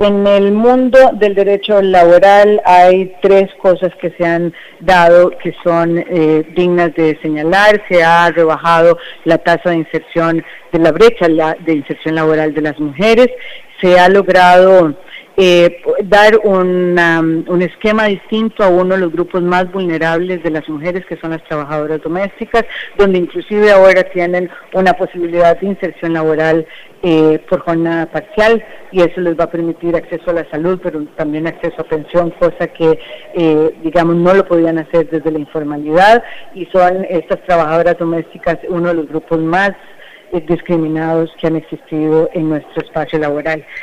En el mundo del derecho laboral hay tres cosas que se han dado que son dignas de señalar. Se ha rebajado la tasa de inserción de la brecha de inserción laboral de las mujeres. Se ha logrado dar un esquema distinto a uno de los grupos más vulnerables de las mujeres, que son las trabajadoras domésticas, donde inclusive ahora tienen una posibilidad de inserción laboral por jornada parcial, y eso les va a permitir acceso a la salud, pero también acceso a pensión, cosa que digamos no lo podían hacer desde la informalidad, y son estas trabajadoras domésticas uno de los grupos más discriminados que han existido en nuestro espacio laboral.